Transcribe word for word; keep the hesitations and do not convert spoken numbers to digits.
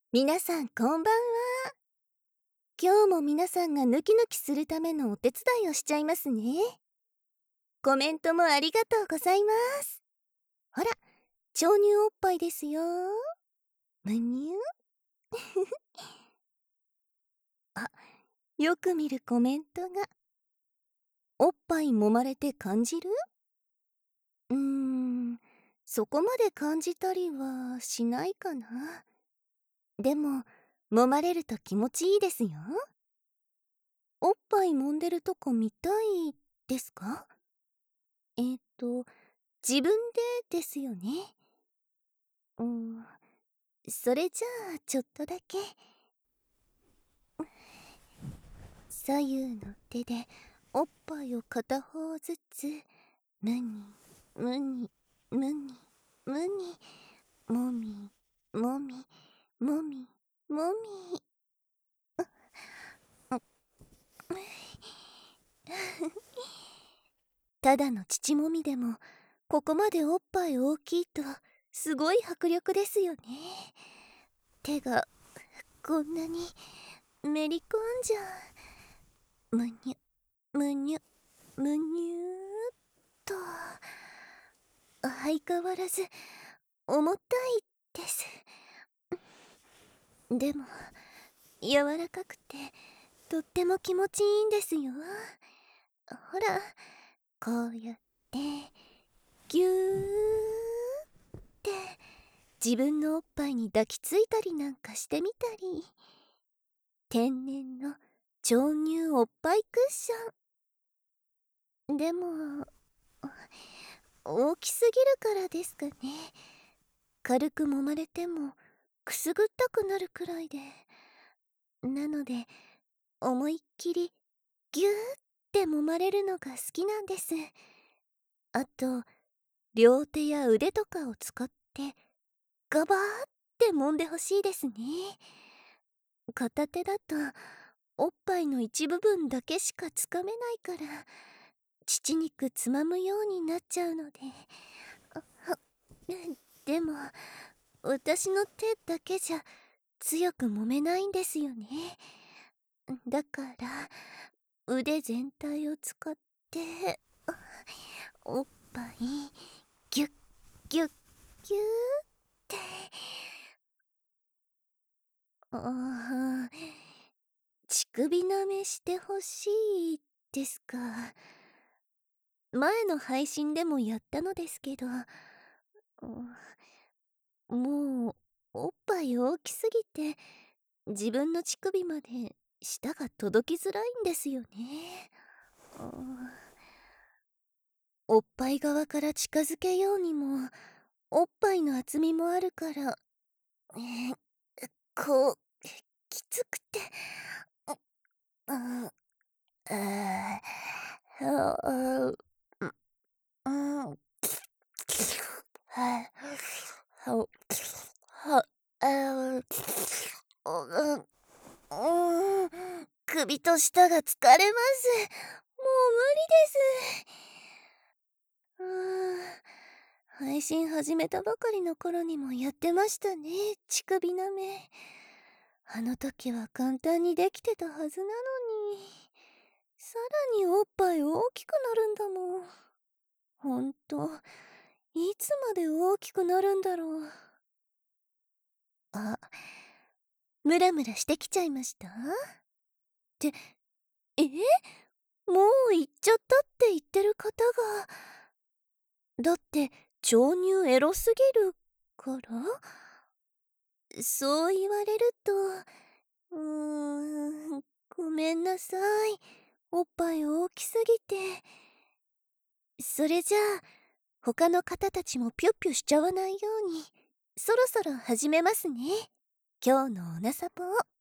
皆さんこんばんは。今日も皆さんがヌキヌキするためのお手伝いをしちゃいますね。コメントもありがとうございます。ほら、超乳おっぱいですよ。むにゅあ、よく見るコメントが。おっぱい揉まれて感じる？うーん、そこまで感じたりはしないかな。でも、揉まれると気持ちいいですよ。おっぱい揉んでるとこ見たいですか？えーと、自分でですよね。うん、それじゃあちょっとだけ。左右の手でおっぱいを片方ずつ、むに、むに、むに、むに、もみ、もみ、もみ、もみ。ただの乳もみでも、ここまでおっぱい大きいと、すごい迫力ですよね。手が、こんなに、めり込んじゃう。むにゅ、むにゅ、むにゅーっと。相変わらず、重たいです。でも、柔らかくて、とっても気持ちいいんですよ。ほら、こうやって、ぎゅーって自分のおっぱいに抱きついたりなんかしてみたり。天然の超乳おっぱいクッション。でも、大きすぎるからですかね。軽く揉まれてもくすぐったくなるくらいで。なので、思いっきりギューって揉まれるのが好きなんです。あと、両手や腕とかを使ってガバーって揉んでほしいですね。片手だとおっぱいの一部分だけしかつかめないから、乳肉つまむようになっちゃうので。でも、私の手だけじゃ強く揉めないんですよね。だから腕全体を使っておっぱいギュッギュッギューって。ああ、乳首舐めしてほしいですか。前の配信でもやったのですけど、もうおっぱい大きすぎて自分の乳首まで舌が届きづらいんですよね。おっぱい側から近づけようにもおっぱいの厚みもあるから、えー、こうきつくて、う、うん、ああ、うん、はははあ、うん、首と舌が疲れます。もう無理です。うーん、配信始めたばかりの頃にもやってましたね、乳首舐め。あの時は簡単にできてたはずなのに。さらにおっぱい大きくなるんだもん。ほんと、いつまで大きくなるんだろう。あ、ムラムラしてきちゃいました？って、え？もう行っちゃったって言ってる方が。だって、超乳エロすぎるから？そう言われると、うーん、ごめんなさい。おっぱい大きすぎて。それじゃあ、他の方たちもピュッピュしちゃわないように、そろそろ始めますね。今日のおなさぽを。